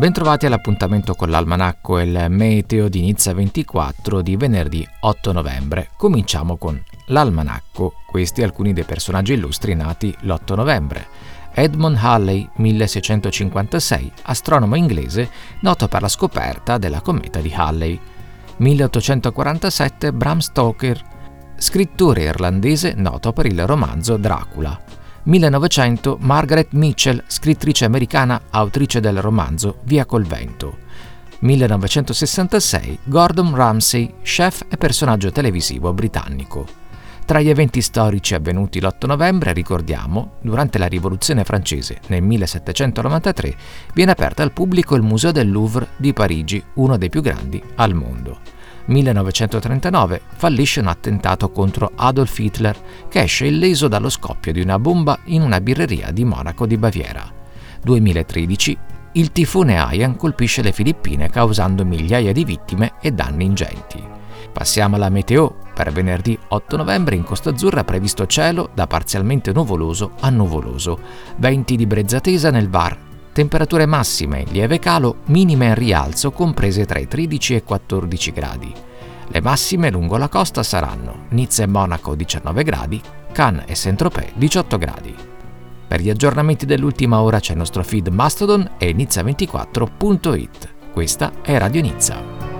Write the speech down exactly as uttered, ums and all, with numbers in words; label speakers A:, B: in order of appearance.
A: Bentrovati all'appuntamento con l'Almanacco e il meteo di Nizza ventiquattro di venerdì otto novembre. Cominciamo con l'Almanacco. Questi alcuni dei personaggi illustri nati l'otto novembre. Edmund Halley, milleseicentocinquantasei, astronomo inglese noto per la scoperta della cometa di Halley. milleottocentoquarantasette Bram Stoker, scrittore irlandese noto per il romanzo Dracula. millenovecento Margaret Mitchell, scrittrice americana, autrice del romanzo Via col vento. millenovecentosessantasei Gordon Ramsay, chef e personaggio televisivo britannico. Tra gli eventi storici avvenuti l'otto novembre ricordiamo, durante la Rivoluzione francese nel millesettecentonovantatré viene aperto al pubblico il Museo del Louvre di Parigi, uno dei più grandi al mondo. millenovecentotrentanove fallisce un attentato contro Adolf Hitler che esce illeso dallo scoppio di una bomba in una birreria di Monaco di Baviera. duemilatredici il tifone Haiyan colpisce le Filippine causando migliaia di vittime e danni ingenti. Passiamo alla meteo. Per venerdì otto novembre in Costa Azzurra previsto cielo da parzialmente nuvoloso a nuvoloso, venti di brezzatesa nel V A R. Temperature massime, lieve calo, minime in rialzo comprese tra i tredici e i quattordici gradi. Le massime lungo la costa saranno Nizza e Monaco diciannove gradi, Cannes e Saint-Tropez diciotto gradi. Per gli aggiornamenti dell'ultima ora c'è il nostro feed Mastodon e nizza ventiquattro punto it. Questa è Radio Nizza.